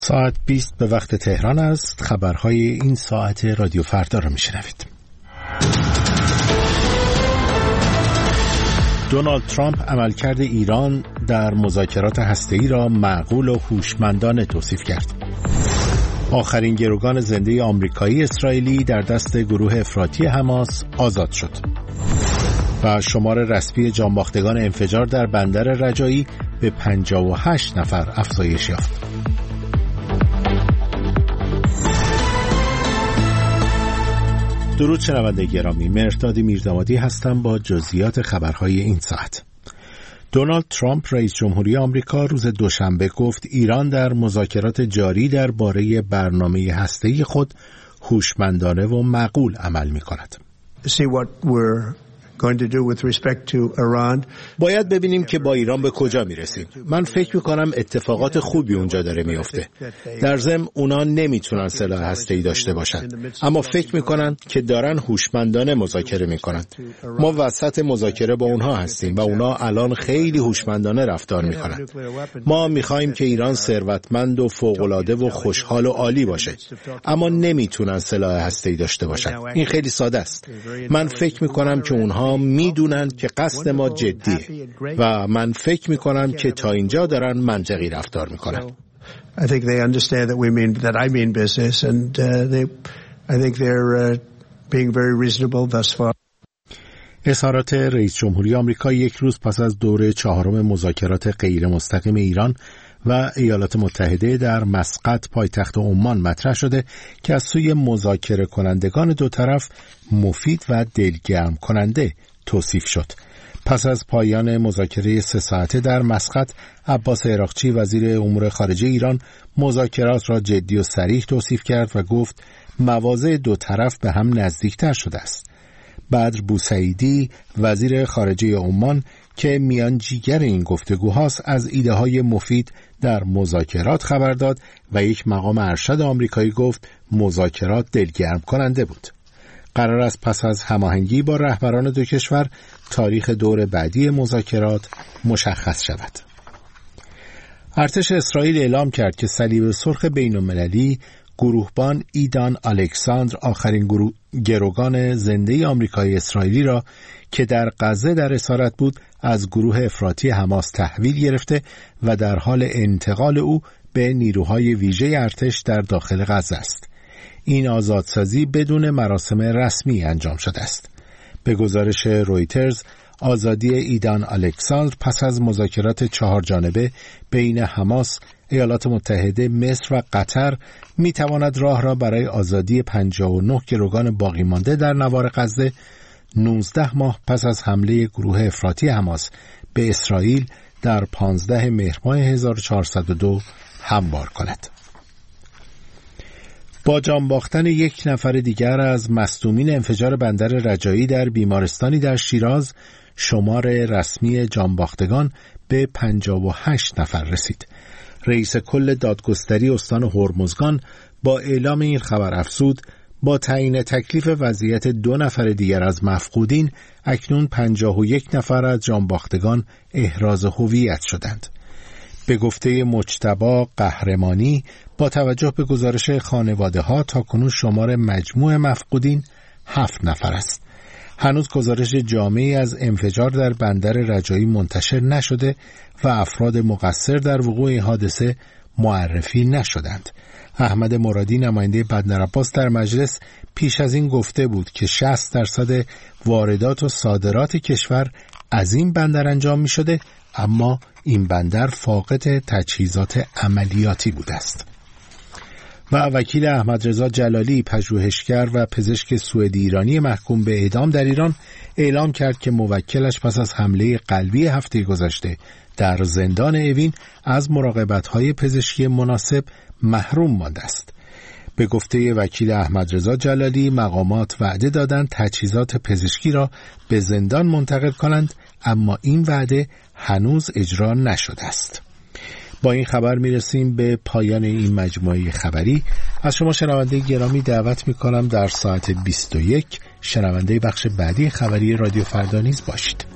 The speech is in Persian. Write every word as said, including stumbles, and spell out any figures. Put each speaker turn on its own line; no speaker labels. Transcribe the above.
ساعت بیست به وقت تهران است. خبرهای این ساعت رادیو فردا را میشنوید. دونالد ترامپ عملکرد ایران در مذاکرات هسته‌ای را معقول و هوشمندانه توصیف کرد. آخرین گروگان زنده آمریکایی اسرائیلی در دست گروه افراطی حماس آزاد شد. و شمار رسمی جانباختگان انفجار در بندر رجایی به پنجاه و هشت نفر افزایش یافت. درود شنونده گرامی، مهرداد میردامادی هستم با جزئیات خبرهای این ساعت. دونالد ترامپ رئیس جمهوری آمریکا روز دوشنبه گفت ایران در مذاکرات جاری درباره برنامه هسته‌ای خود هوشمندانه و معقول عمل می‌کند. باید ببینیم که با ایران به کجا میرسیم. من فکر میکنم اتفاقات خوبی اونجا داره میفته. در ضمن اونا نمیتونن سلاح هسته‌ای داشته باشن، اما فکر میکنن که دارن هوشمندانه مذاکره میکنن. ما وسط مذاکره با اونها هستیم و اونا الان خیلی هوشمندانه رفتار میکنن. ما میخوایم که ایران ثروتمند و فوق‌العاده و خوشحال و عالی باشه، اما نمیتونن سلاح هسته‌ای داشته باشن. این خیلی ساده است. من فکر میکنم که اونها میدونن که قصد ما جدیه و من فکر میکنم که تا اینجا دارن منطقی رفتار میکنن.
I think they understand that we mean that I mean business and uh, they I think they're uh, being very reasonable thus far.
اظهارات رئیس جمهوری آمریکا یک روز پس از دوره چهارم مذاکرات غیر مستقیم ایران و ایالات متحده در مسقط پایتخت عمان مطرح شده که از سوی مذاکره کنندگان دو طرف مفید و دلگرم کننده توصیف شد. پس از پایان مذاکره سه ساعته در مسقط، عباس عراقچی وزیر امور خارجه ایران مذاکرات را جدی و صریح توصیف کرد و گفت مواضع دو طرف به هم نزدیکتر شده است. بدر بوسعیدی وزیر خارجه عمان که میانجیگر این گفتگوهاست از ایده های مفید در مذاکرات خبر داد و یک مقام ارشد آمریکایی گفت مذاکرات دلگرم کننده بود. قرار است پس از هماهنگی با رهبران دو کشور تاریخ دور بعدی مذاکرات مشخص شود. ارتش اسرائیل اعلام کرد که صلیب سرخ بین‌المللی گروهبان ایدان الکساندر آخرین گروه گروگان زنده آمریکایی اسرائیلی را که در غزه در اسارت بود از گروه افراطی حماس تحویل گرفته و در حال انتقال او به نیروهای ویژه ارتش در داخل غزه است. این آزادسازی بدون مراسم رسمی انجام شده است. به گزارش رویترز، آزادی ایدان الکساندر پس از مذاکرات چهار جانبه بین حماس، ایالات متحده، مصر و قطر می تواند راه را برای آزادی پنجاه و نه گروگان باقی مانده در نوار غزه نوزده ماه پس از حمله گروه افراطی حماس به اسرائیل در پانزده مهر ماه هزار و چهارصد و دو هموار کند. با جان باختن یک نفر دیگر از مصدومین انفجار بندر رجایی در بیمارستانی در شیراز، شمار رسمی جان باختگان به پنجاه و هشت نفر رسید. رئیس کل دادگستری استان هرمزگان با اعلام این خبر افزود با تعیین تکلیف وضعیت دو نفر دیگر از مفقودین اکنون پنجاه و یک نفر از جانباختگان احراز هویت شدند. به گفته مجتبی قهرمانی با توجه به گزارش خانواده ها تاکنون شمار مجموع مفقودین هفت نفر است. هنوز گزارش جامعی از انفجار در بندر رجایی منتشر نشده و افراد مقصر در وقوع این حادثه معرفی نشدند. احمد مرادی نماینده بندرعباس در مجلس پیش از این گفته بود که شصت درصد واردات و صادرات کشور از این بندر انجام می شده، اما این بندر فاقد تجهیزات عملیاتی بوده است. و وکیل احمد رضا جلالی، پژوهشگر و پزشک سوئدی ایرانی محکوم به اعدام در ایران، اعلام کرد که موکلش پس از حمله قلبی هفته گذشته در زندان اوین از مراقبت‌های پزشکی مناسب محروم مانده است. به گفته وکیل احمد رضا جلالی، مقامات وعده دادند تجهیزات پزشکی را به زندان منتقل کنند، اما این وعده هنوز اجرا نشده است. با این خبر میرسیم به پایان این مجموعه خبری. از شما شنونده گرامی دعوت میکنم در ساعت بیست و یک شنونده بخش بعدی خبری رادیو فردا نیز باشید.